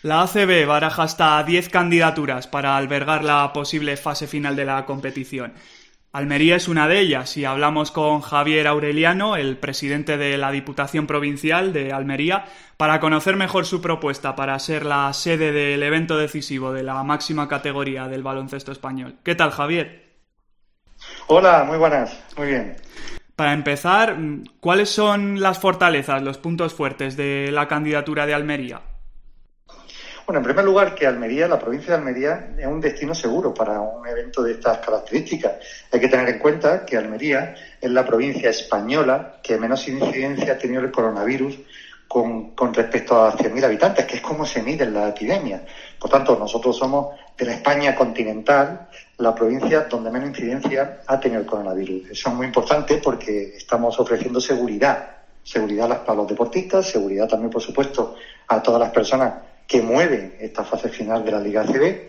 La ACB baraja hasta 10 candidaturas para albergar la posible fase final de la competición. Almería es una de ellas y hablamos con Javier Aureliano, el presidente de la Diputación Provincial de Almería, para conocer mejor su propuesta para ser la sede del evento decisivo de la máxima categoría del baloncesto español. ¿Qué tal, Javier? Hola, muy buenas, muy bien. Para empezar, ¿cuáles son las fortalezas, los puntos fuertes de la candidatura de Almería? Bueno, en primer lugar, que Almería, la provincia de Almería, es un destino seguro para un evento de estas características. Hay que tener en cuenta que Almería es la provincia española que menos incidencia ha tenido el coronavirus con respecto a 100.000 habitantes, que es como se mide la epidemia. Por tanto, nosotros somos de la España continental la provincia donde menos incidencia ha tenido el coronavirus. Eso es muy importante porque estamos ofreciendo seguridad para los deportistas, seguridad también, por supuesto, a todas las personas que mueven esta fase final de la Liga ACB,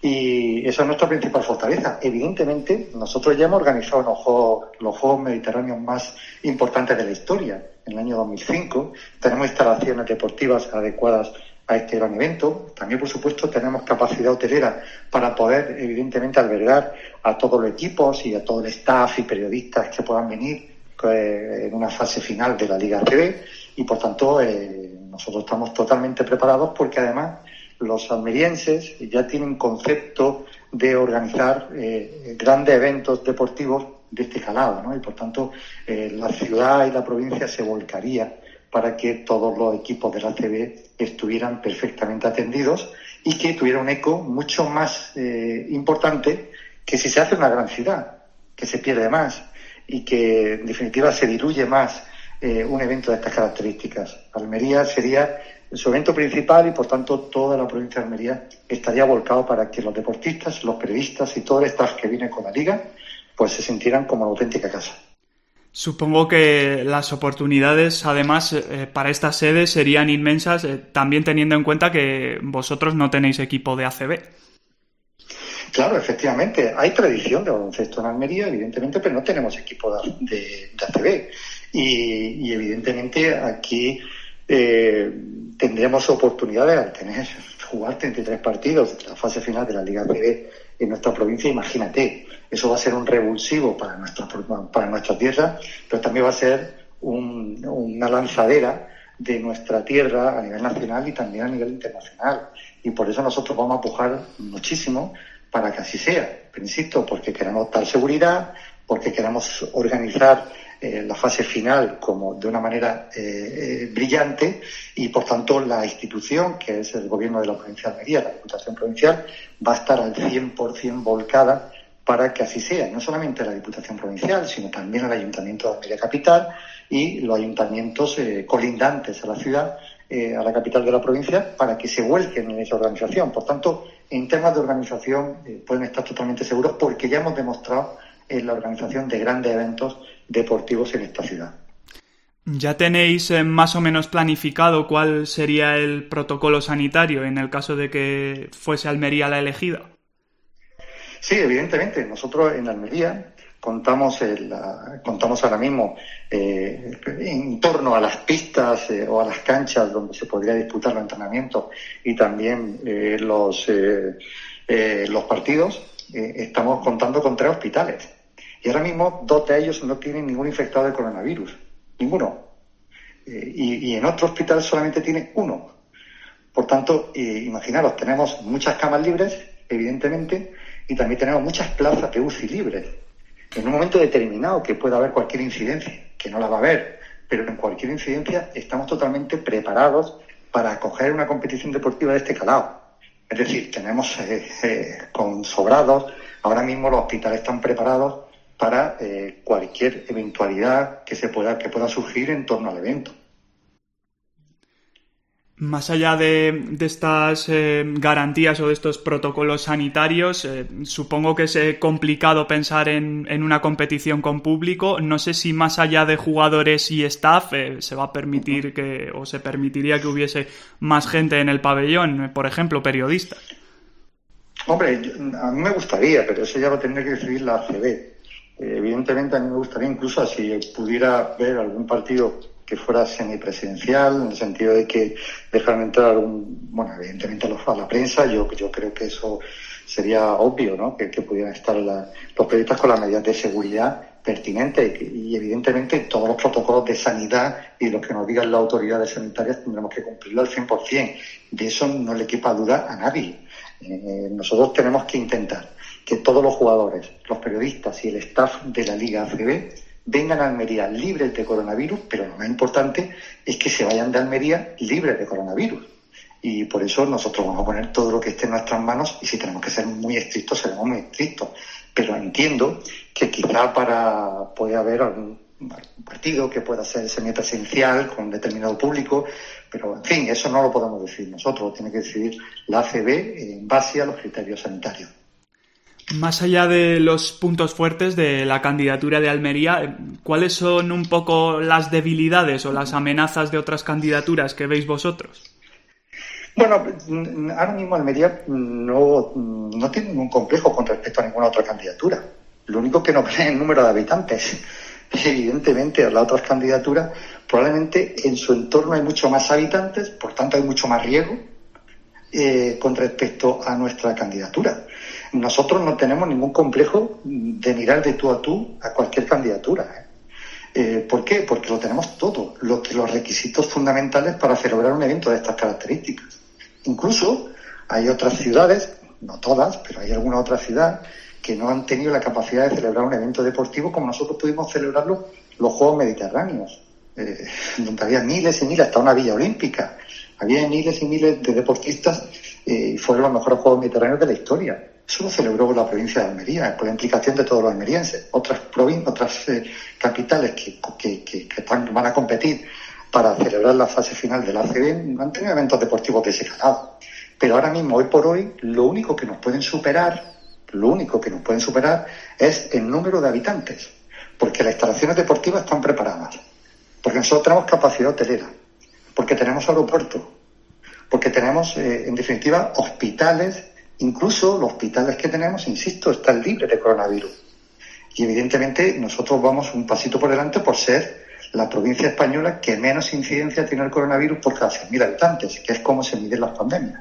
y esa es nuestra principal fortaleza. Evidentemente, nosotros ya hemos organizado los Juegos Mediterráneos más importantes de la historia. En el año 2005 tenemos instalaciones deportivas adecuadas a este gran evento. También, por supuesto, tenemos capacidad hotelera para poder, evidentemente, albergar a todos los equipos y a todo el staff y periodistas que puedan venir en una fase final de la Liga ACB, y por tanto nosotros estamos totalmente preparados porque además los almerienses ya tienen concepto de organizar grandes eventos deportivos de este calado, ¿no? Y por tanto la ciudad y la provincia se volcaría para que todos los equipos de la ACB estuvieran perfectamente atendidos y que tuviera un eco mucho más importante que si se hace una gran ciudad, que se pierde más y que en definitiva se diluye más un evento de estas características. Almería sería su evento principal y por tanto toda la provincia de Almería estaría volcado para que los deportistas, los periodistas y todo el staff que viene con la liga pues se sintieran como una auténtica casa. Supongo que las oportunidades además para esta sede serían inmensas, también teniendo en cuenta que vosotros no tenéis equipo de ACB. Claro, efectivamente, hay tradición de baloncesto en Almería, evidentemente, pero no tenemos equipo de ACB. Y evidentemente aquí tendremos oportunidades al jugar 33 partidos de la fase final de la Liga ACB en nuestra provincia. Imagínate, eso va a ser un revulsivo para nuestra tierra, pero también va a ser una lanzadera de nuestra tierra a nivel nacional y también a nivel internacional. Y por eso nosotros vamos a pujar muchísimo para que así sea. Pero insisto, porque queremos dar seguridad, porque queremos organizar la fase final como de una manera brillante, y por tanto la institución, que es el gobierno de la provincia de Almería, la Diputación Provincial, va a estar al 100% volcada para que así sea. No solamente la Diputación Provincial, sino también el Ayuntamiento de Almería Capital y los ayuntamientos colindantes a la ciudad, a la capital de la provincia, para que se vuelquen en esa organización. Por tanto, en temas de organización pueden estar totalmente seguros porque ya hemos demostrado en la organización de grandes eventos deportivos en esta ciudad. ¿Ya tenéis más o menos planificado cuál sería el protocolo sanitario en el caso de que fuese Almería la elegida? Sí, evidentemente. Nosotros en Almería contamos ahora mismo en torno a las pistas o a las canchas donde se podría disputar los entrenamientos y también los partidos. Estamos contando con 3 hospitales. Y ahora mismo 2 de ellos no tienen ningún infectado de coronavirus. Ninguno. Y en otro hospital solamente tiene 1. Por tanto, imaginaros, tenemos muchas camas libres, evidentemente, y también tenemos muchas plazas de UCI libres. En un momento determinado que pueda haber cualquier incidencia, que no la va a haber, pero en cualquier incidencia estamos totalmente preparados para acoger una competición deportiva de este calado. Es decir, tenemos con sobrados, ahora mismo los hospitales están preparados para cualquier eventualidad que pueda surgir en torno al evento. Más allá de estas garantías o de estos protocolos sanitarios, supongo que es complicado pensar en una competición con público. No sé si más allá de jugadores y staff se va a permitir o se permitiría que hubiese más gente en el pabellón, por ejemplo, periodistas. Hombre, a mí me gustaría, pero eso ya lo tendría que decidir la ACB. Evidentemente a mí me gustaría, incluso si pudiera ver algún partido que fuera semipresidencial, en el sentido de que dejaran entrar evidentemente a la prensa. Yo creo que eso sería obvio, ¿no? Que pudieran estar los periodistas con las medidas de seguridad pertinentes y evidentemente todos los protocolos de sanidad y los que nos digan las autoridades sanitarias tendremos que cumplirlo al 100%. De eso no le quepa duda a nadie. Nosotros tenemos que intentar que todos los jugadores, los periodistas y el staff de la Liga ACB vengan a Almería libres de coronavirus, pero lo más importante es que se vayan de Almería libres de coronavirus. Y por eso nosotros vamos a poner todo lo que esté en nuestras manos, y si tenemos que ser muy estrictos, seremos muy estrictos. Pero entiendo que quizá puede haber algún partido que pueda ser semipresidencial con un determinado público, pero en fin, eso no lo podemos decir nosotros, lo tiene que decidir la ACB en base a los criterios sanitarios. Más allá de los puntos fuertes de la candidatura de Almería, ¿cuáles son un poco las debilidades o las amenazas de otras candidaturas que veis vosotros? Bueno, ahora mismo Almería no tiene ningún complejo con respecto a ninguna otra candidatura. Lo único que no ve es el número de habitantes. Evidentemente, las otras candidaturas, probablemente en su entorno hay mucho más habitantes, por tanto hay mucho más riesgo con respecto a nuestra candidatura. Nosotros no tenemos ningún complejo de mirar de tú a tú a cualquier candidatura. ¿Por qué? Porque lo tenemos todo, los requisitos fundamentales para celebrar un evento de estas características. Incluso hay otras ciudades, no todas, pero hay alguna otra ciudad que no han tenido la capacidad de celebrar un evento deportivo como nosotros pudimos celebrarlo los Juegos Mediterráneos, donde había miles y miles, hasta una villa olímpica. Había miles y miles de deportistas y fueron los mejores Juegos Mediterráneos de la historia. Eso lo celebró la provincia de Almería, con la implicación de todos los almerienses. Otras capitales que van a competir para celebrar la fase final de la ACB no han tenido eventos deportivos de ese calado. Pero ahora mismo, hoy por hoy, lo único que nos pueden superar es el número de habitantes, porque las instalaciones deportivas están preparadas, porque nosotros tenemos capacidad hotelera, porque tenemos aeropuertos, porque tenemos, en definitiva, hospitales. Incluso los hospitales que tenemos, insisto, están libres de coronavirus. Y evidentemente nosotros vamos un pasito por delante por ser la provincia española que menos incidencia tiene el coronavirus por cada 100.000 habitantes, que es como se miden las pandemias.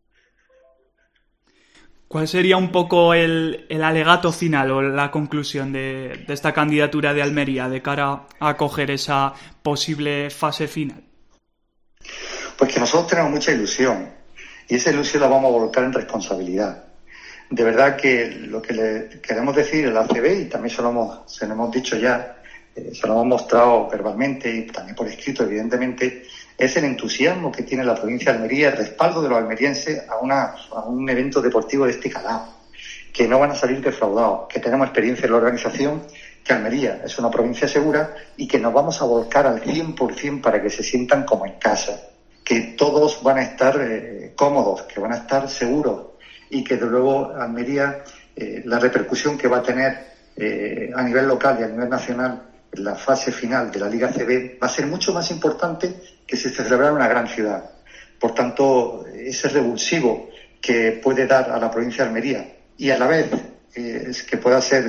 ¿Cuál sería un poco el alegato final o la conclusión de esta candidatura de Almería de cara a acoger esa posible fase final? Pues que nosotros tenemos mucha ilusión. Y esa ilusión la vamos a volcar en responsabilidad. De verdad que lo que le queremos decir a la ACB, y también se lo hemos dicho ya, se lo hemos mostrado verbalmente y también por escrito, evidentemente, es el entusiasmo que tiene la provincia de Almería, el respaldo de los almerienses a un evento deportivo de este calado, que no van a salir defraudados, que tenemos experiencia en la organización, que Almería es una provincia segura y que nos vamos a volcar al 100% para que se sientan como en casa, que todos van a estar cómodos, que van a estar seguros y que de luego Almería, la repercusión que va a tener a nivel local y a nivel nacional en la fase final de la Liga ACB va a ser mucho más importante que si se celebrara en una gran ciudad. Por tanto, ese revulsivo que puede dar a la provincia de Almería y a la vez es que pueda ser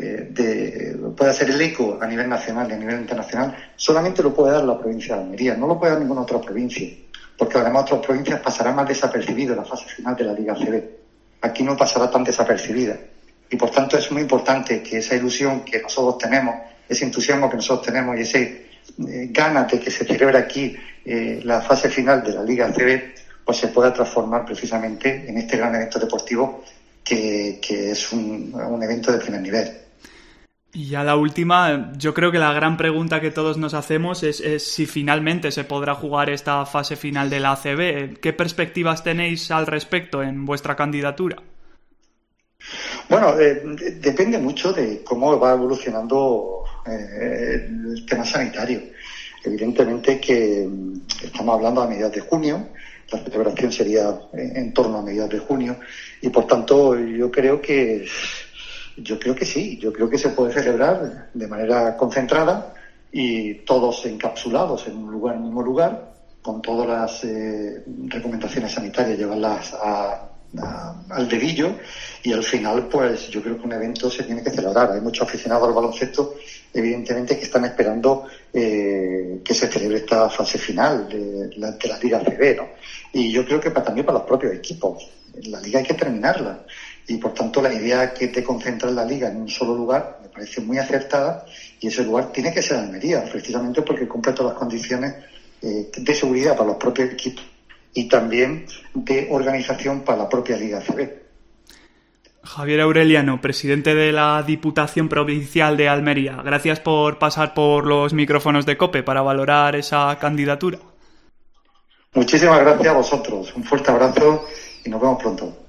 el eco a nivel nacional y a nivel internacional, solamente lo puede dar la provincia de Almería, no lo puede dar ninguna otra provincia, porque además otras provincias pasarán más desapercibidas en la fase final de la Liga ACB. Aquí no pasará tan desapercibida y por tanto es muy importante que esa ilusión que nosotros tenemos, ese entusiasmo que nosotros tenemos y ese ganas de que se celebre aquí la fase final de la Liga ACB, pues se pueda transformar precisamente en este gran evento deportivo que es un evento de primer nivel. Y ya la última, yo creo que la gran pregunta que todos nos hacemos es si finalmente se podrá jugar esta fase final de la ACB. ¿Qué perspectivas tenéis al respecto en vuestra candidatura? Bueno, depende mucho de cómo va evolucionando el tema sanitario. Evidentemente que estamos hablando a mediados de junio, la celebración sería en torno a mediados de junio y por tanto yo creo que sí, yo creo que se puede celebrar de manera concentrada y todos encapsulados en un mismo lugar, con todas las recomendaciones sanitarias, llevarlas al dedillo, y al final pues yo creo que un evento se tiene que celebrar. Hay muchos aficionados al baloncesto evidentemente que están esperando que se celebre esta fase final de la Liga ACB, ¿no? Y yo creo que también para los propios equipos. La Liga hay que terminarla y por tanto la idea que te concentra la Liga en un solo lugar me parece muy acertada, y ese lugar tiene que ser Almería, precisamente porque cumple todas las condiciones de seguridad para los propios equipos y también de organización para la propia Liga ACB. Javier Aureliano, presidente de la Diputación Provincial de Almería, gracias por pasar por los micrófonos de COPE para valorar esa candidatura. Muchísimas gracias a vosotros. Un fuerte abrazo y nos vemos pronto.